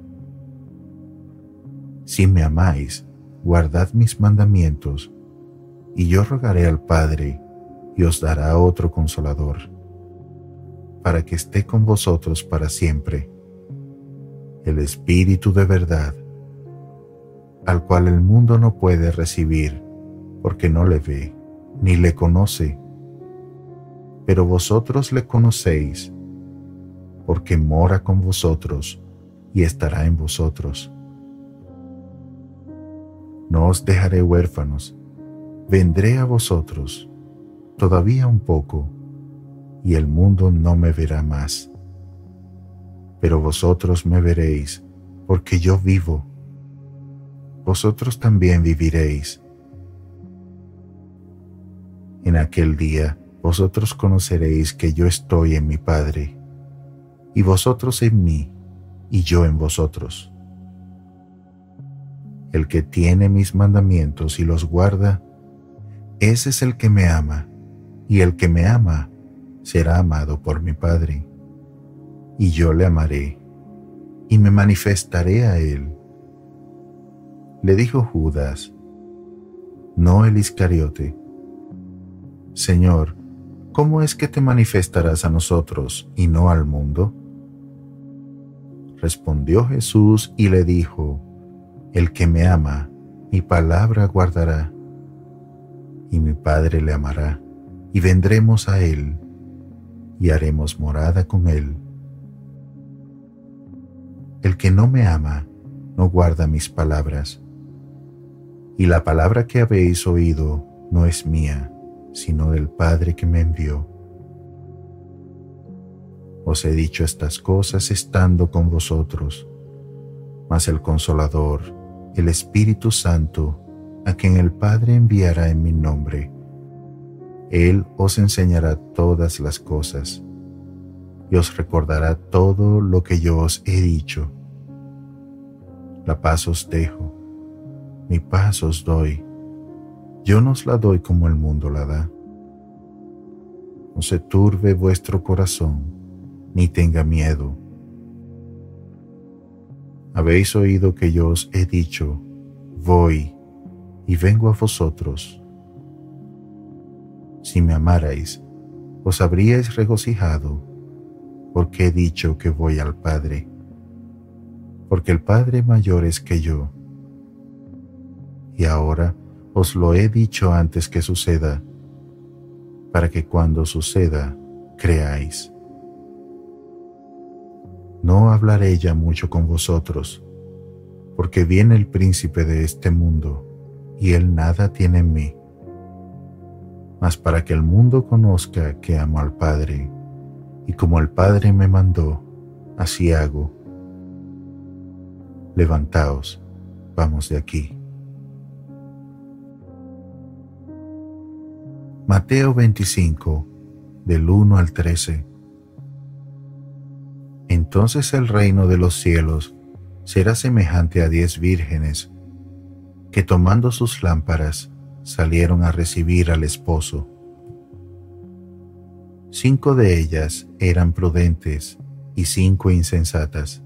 S1: Si me amáis, guardad mis mandamientos, y yo rogaré al Padre, y os dará otro Consolador, para que esté con vosotros para siempre, el Espíritu de verdad, al cual el mundo no puede recibir, porque no le ve, ni le conoce. Pero vosotros le conocéis, porque mora con vosotros y estará en vosotros. No os dejaré huérfanos, vendré a vosotros, todavía un poco, y el mundo no me verá más. Pero vosotros me veréis, porque yo vivo. Vosotros también viviréis. En aquel día vosotros conoceréis que yo estoy en mi Padre, y vosotros en mí, y yo en vosotros. El que tiene mis mandamientos y los guarda, ese es el que me ama, y el que me ama será amado por mi Padre. Y yo le amaré, y me manifestaré a él. Le dijo Judas, no el Iscariote: Señor, ¿cómo es que te manifestarás a nosotros y no al mundo? Respondió Jesús y le dijo: El que me ama, mi palabra guardará, y mi Padre le amará, y vendremos a él, y haremos morada con él. El que no me ama, no guarda mis palabras, y la palabra que habéis oído no es mía, sino del Padre que me envió. Os he dicho estas cosas estando con vosotros, mas el Consolador, el Espíritu Santo, a quien el Padre enviará en mi nombre, Él os enseñará todas las cosas, y os recordará todo lo que yo os he dicho. La paz os dejo, mi paz os doy. Yo no os la doy como el mundo la da. No se turbe vuestro corazón, ni tenga miedo. Habéis oído que yo os he dicho, voy y vengo a vosotros. Si me amarais, os habríais regocijado, porque he dicho que voy al Padre, porque el Padre mayor es que yo. Y ahora os lo he dicho antes que suceda, para que cuando suceda, creáis. No hablaré ya mucho con vosotros, porque viene el príncipe de este mundo, y él nada tiene en mí. Mas para que el mundo conozca que amo al Padre, y como el Padre me mandó, así hago. Levantaos, vamos de aquí. Mateo veinticinco, del uno al trece. Entonces el reino de los cielos será semejante a diez vírgenes que tomando sus lámparas salieron a recibir al esposo. Cinco de ellas eran prudentes y cinco insensatas.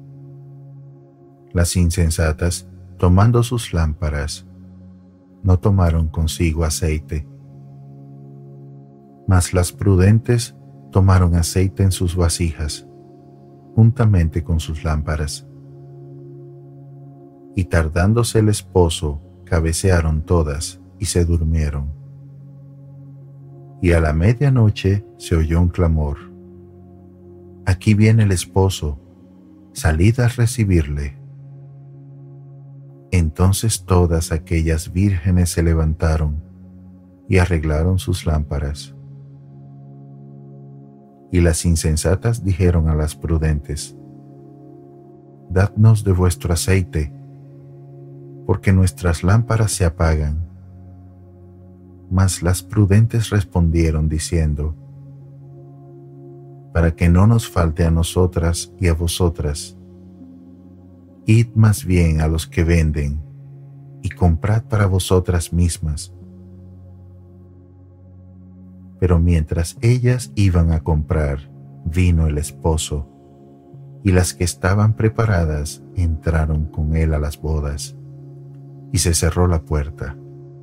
S1: Las insensatas, tomando sus lámparas, no tomaron consigo aceite, mas las prudentes tomaron aceite en sus vasijas, juntamente con sus lámparas. Y tardándose el esposo, cabecearon todas y se durmieron. Y a la medianoche se oyó un clamor: Aquí viene el esposo, salid a recibirle. Entonces todas aquellas vírgenes se levantaron y arreglaron sus lámparas. Y las insensatas dijeron a las prudentes: Dadnos de vuestro aceite, porque nuestras lámparas se apagan. Mas las prudentes respondieron diciendo: Para que no nos falte a nosotras y a vosotras, id más bien a los que venden y comprad para vosotras mismas. Pero mientras ellas iban a comprar, vino el esposo, y las que estaban preparadas entraron con él a las bodas, y se cerró la puerta.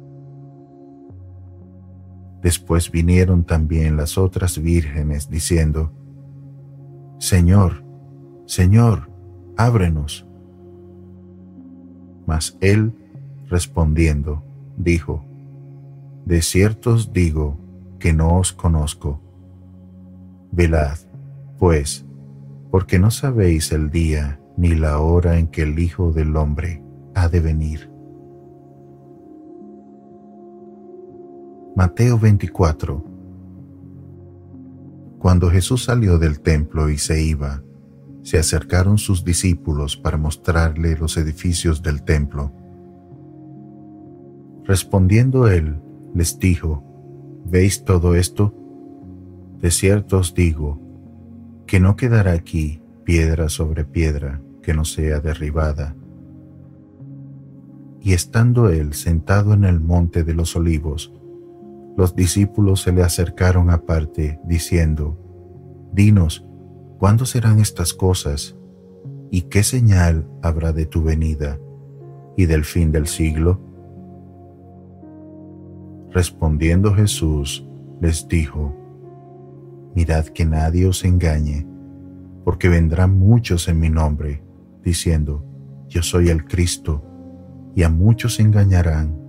S1: Después vinieron también las otras vírgenes, diciendo: Señor, Señor, ábrenos. Mas él, respondiendo, dijo: De cierto os digo que no os conozco. Velad, pues, porque no sabéis el día ni la hora en que el Hijo del Hombre ha de venir. Mateo veinticuatro. Cuando Jesús salió del templo y se iba, se acercaron sus discípulos para mostrarle los edificios del templo. Respondiendo él, les dijo: ¿Veis todo esto? De cierto os digo, que no quedará aquí piedra sobre piedra que no sea derribada. Y estando él sentado en el monte de los olivos, los discípulos se le acercaron aparte, diciendo: Dinos, ¿cuándo serán estas cosas? ¿Y qué señal habrá de tu venida y del fin del siglo? Respondiendo Jesús, les dijo: Mirad que nadie os engañe, porque vendrán muchos en mi nombre, diciendo: Yo soy el Cristo, y a muchos engañarán.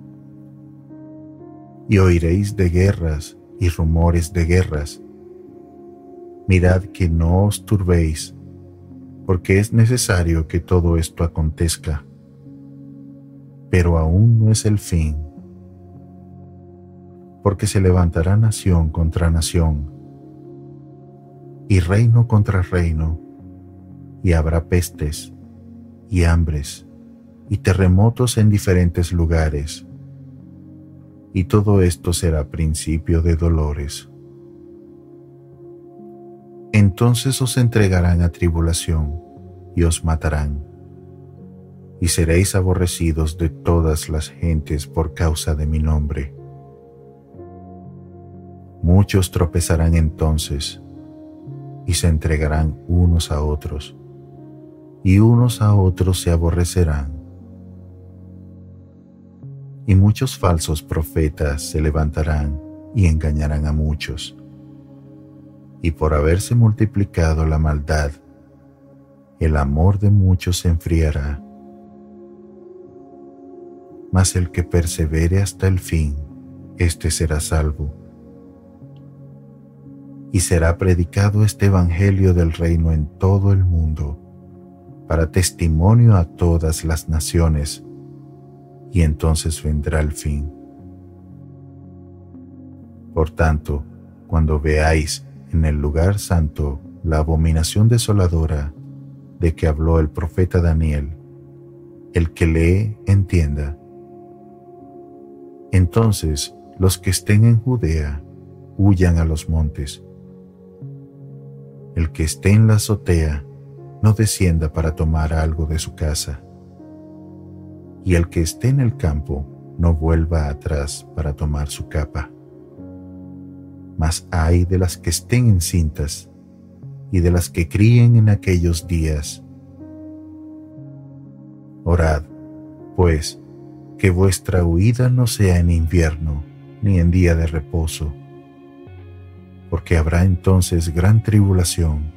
S1: Y oiréis de guerras y rumores de guerras. Mirad que no os turbéis, porque es necesario que todo esto acontezca, pero aún no es el fin. Porque se levantará nación contra nación, y reino contra reino, y habrá pestes, y hambres, y terremotos en diferentes lugares. Y todo esto será principio de dolores. Entonces os entregarán a tribulación, y os matarán, y seréis aborrecidos de todas las gentes por causa de mi nombre. Muchos tropezarán entonces, y se entregarán unos a otros, y unos a otros se aborrecerán. Y muchos falsos profetas se levantarán y engañarán a muchos. Y por haberse multiplicado la maldad, el amor de muchos se enfriará. Mas el que persevere hasta el fin, éste será salvo. Y será predicado este evangelio del reino en todo el mundo, para testimonio a todas las naciones, y entonces vendrá el fin. Por tanto, cuando veáis en el lugar santo la abominación desoladora de que habló el profeta Daniel, el que lee entienda. Entonces los que estén en Judea huyan a los montes. El que esté en la azotea no descienda para tomar algo de su casa, y el que esté en el campo no vuelva atrás para tomar su capa. Mas ay de las que estén encintas y de las que críen en aquellos días. Orad, pues, que vuestra huida no sea en invierno ni en día de reposo, porque habrá entonces gran tribulación,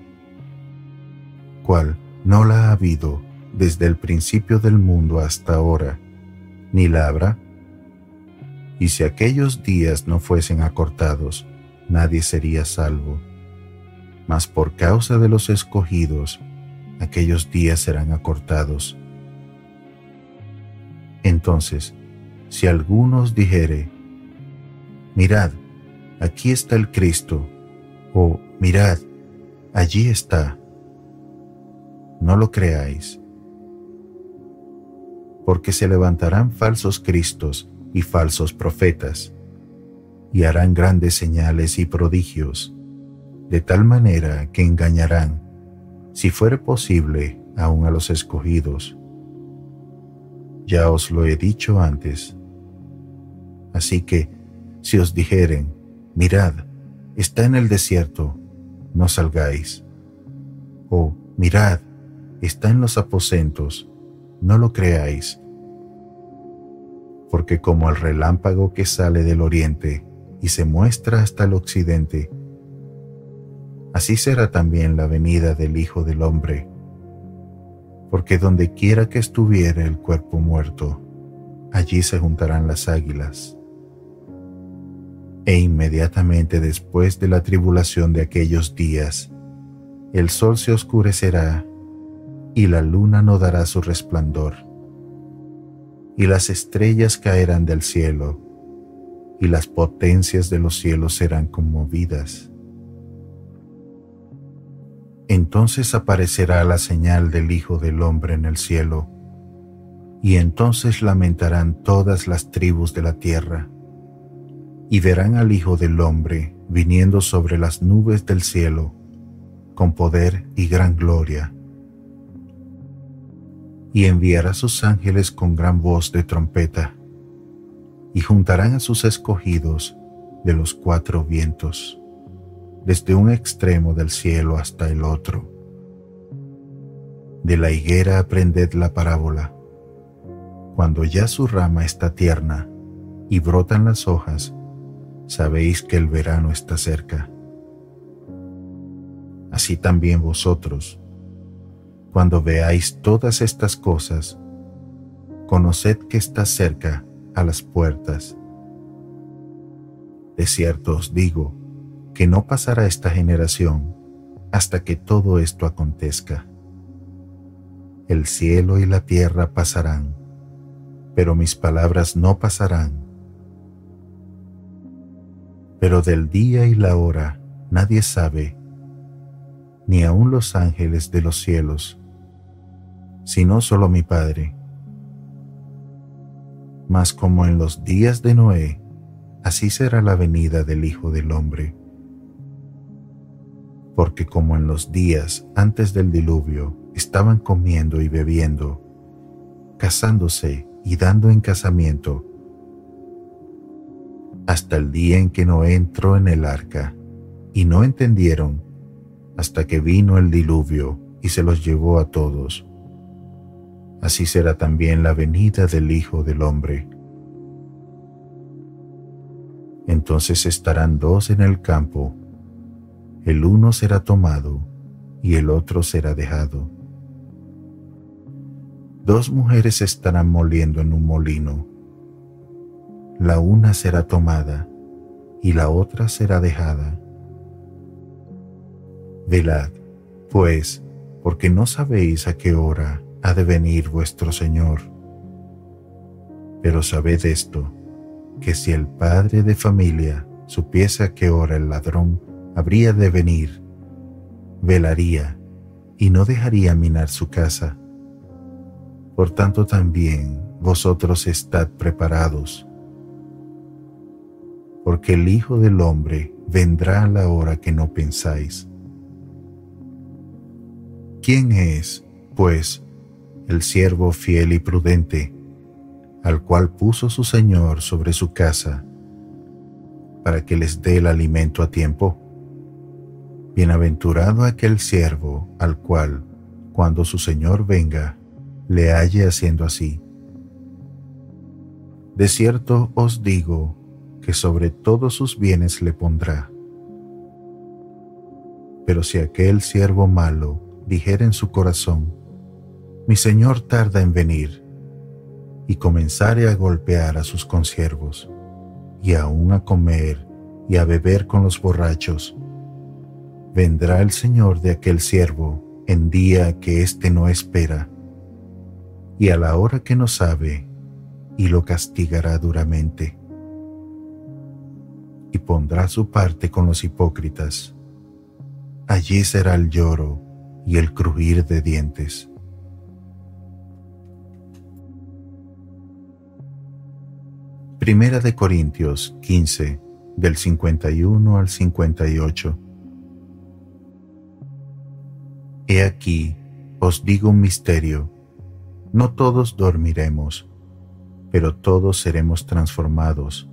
S1: cual no la ha habido desde el principio del mundo hasta ahora, ni la habrá. Y si aquellos días no fuesen acortados, nadie sería salvo. Mas por causa de los escogidos, aquellos días serán acortados. Entonces, si alguno os dijere, mirad, aquí está el Cristo, o mirad, allí está, no lo creáis, porque se levantarán falsos cristos y falsos profetas, y harán grandes señales y prodigios, de tal manera que engañarán, si fuere posible, aun a los escogidos. Ya os lo he dicho antes. Así que, si os dijeren, mirad, está en el desierto, no salgáis. O, mirad, está en los aposentos, no lo creáis. Porque como el relámpago que sale del oriente y se muestra hasta el occidente, así será también la venida del Hijo del Hombre. Porque donde quiera que estuviere el cuerpo muerto, allí se juntarán las águilas. E inmediatamente después de la tribulación de aquellos días, el sol se oscurecerá y la luna no dará su resplandor, y las estrellas caerán del cielo, y las potencias de los cielos serán conmovidas. Entonces aparecerá la señal del Hijo del Hombre en el cielo, y entonces lamentarán todas las tribus de la tierra, y verán al Hijo del Hombre viniendo sobre las nubes del cielo, con poder y gran gloria. Y enviará sus ángeles con gran voz de trompeta, y juntarán a sus escogidos de los cuatro vientos, desde un extremo del cielo hasta el otro. De la higuera aprended la parábola. Cuando ya su rama está tierna y brotan las hojas, sabéis que el verano está cerca. Así también vosotros, cuando veáis todas estas cosas, conoced que está cerca a las puertas. De cierto os digo, que no pasará esta generación hasta que todo esto acontezca. El cielo y la tierra pasarán, pero mis palabras no pasarán. Pero del día y la hora nadie sabe, ni aun los ángeles de los cielos, sino solo mi Padre. Mas como en los días de Noé, así será la venida del Hijo del Hombre. Porque como en los días antes del diluvio estaban comiendo y bebiendo, casándose y dando en casamiento, hasta el día en que Noé entró en el arca, y no entendieron hasta que vino el diluvio y se los llevó a todos. Así será también la venida del Hijo del Hombre. Entonces Entonces estarán dos en el campo, el uno será tomado y el otro será dejado. Dos mujeres estarán moliendo en un molino, la una será tomada y la otra será dejada. Velad, pues, porque no sabéis a qué hora ha de venir vuestro Señor. Pero sabed esto, que si el padre de familia supiese a qué hora el ladrón habría de venir, velaría y no dejaría minar su casa. Por tanto también vosotros estad preparados, porque el Hijo del Hombre vendrá a la hora que no pensáis. ¿Quién es, pues, el siervo fiel y prudente, al cual puso su Señor sobre su casa, para que les dé el alimento a tiempo? Bienaventurado aquel siervo al cual, cuando su Señor venga, le halle haciendo así. De cierto os digo que sobre todos sus bienes le pondrá. Pero si aquel siervo malo dijera en su corazón, mi Señor tarda en venir, y comenzare a golpear a sus consiervos, y aun a comer y a beber con los borrachos, vendrá el Señor de aquel siervo en día que éste no espera, y a la hora que no sabe, y lo castigará duramente. Y pondrá su parte con los hipócritas. Allí será el lloro y el crujir de dientes. Primera de Corintios quince, del cincuenta y uno al cincuenta y ocho. He aquí, os digo un misterio, no todos dormiremos, pero todos seremos transformados.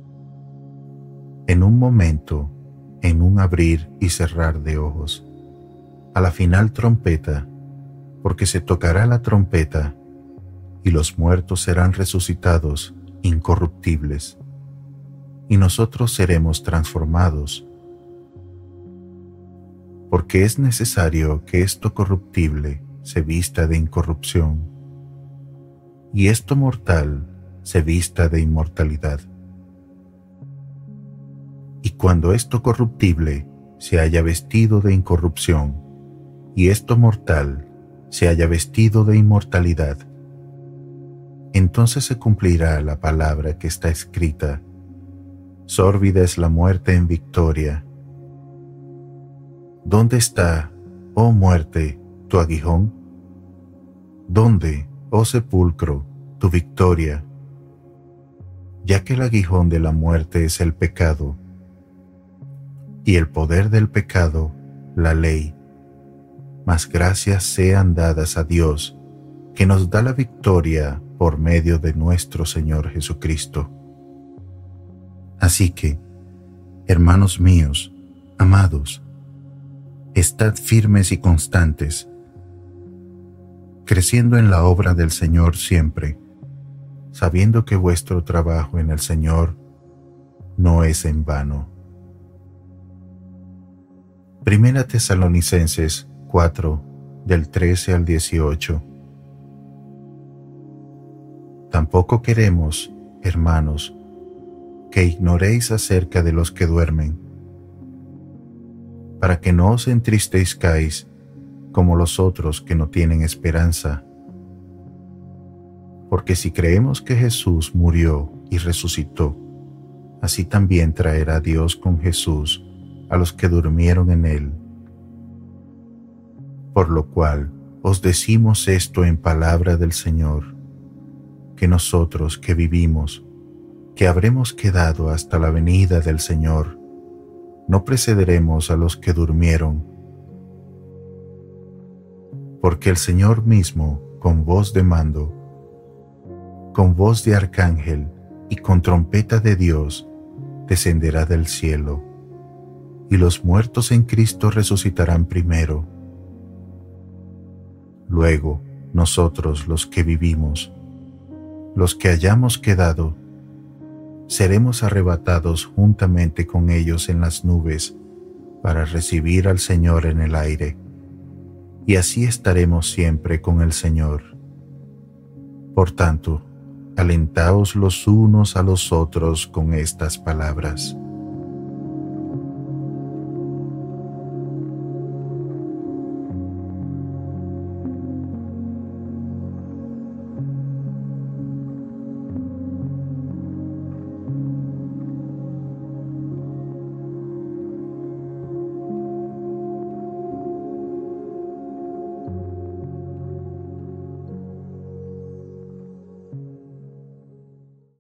S1: En un momento, en un abrir y cerrar de ojos, a la final trompeta, porque se tocará la trompeta, y los muertos serán resucitados incorruptibles, y nosotros seremos transformados, porque es necesario que esto corruptible se vista de incorrupción, y esto mortal se vista de inmortalidad. Y cuando esto corruptible se haya vestido de incorrupción, y esto mortal se haya vestido de inmortalidad, entonces se cumplirá la palabra que está escrita: sórbida es la muerte en victoria. ¿Dónde está, oh muerte, tu aguijón? ¿Dónde, oh sepulcro, tu victoria? Ya que el aguijón de la muerte es el pecado, y el poder del pecado, la ley. Mas gracias sean dadas a Dios, que nos da la victoria por medio de nuestro Señor Jesucristo. Así que, hermanos míos, amados, estad firmes y constantes, creciendo en la obra del Señor siempre, sabiendo que vuestro trabajo en el Señor no es en vano. Primera Tesalonicenses cuatro, del trece al dieciocho. Tampoco queremos, hermanos, que ignoréis acerca de los que duermen, para que no os entristezcáis como los otros que no tienen esperanza. Porque si creemos que Jesús murió y resucitó, así también traerá Dios con Jesús a los que durmieron en él. Por lo cual os decimos esto en palabra del Señor, que nosotros que vivimos, que habremos quedado hasta la venida del Señor, no precederemos a los que durmieron. Porque el Señor mismo, con voz de mando, con voz de arcángel y con trompeta de Dios, descenderá del cielo, y los muertos en Cristo resucitarán primero. Luego, nosotros los que vivimos, los que hayamos quedado, seremos arrebatados juntamente con ellos en las nubes para recibir al Señor en el aire, y así estaremos siempre con el Señor. Por tanto, alentaos los unos a los otros con estas palabras.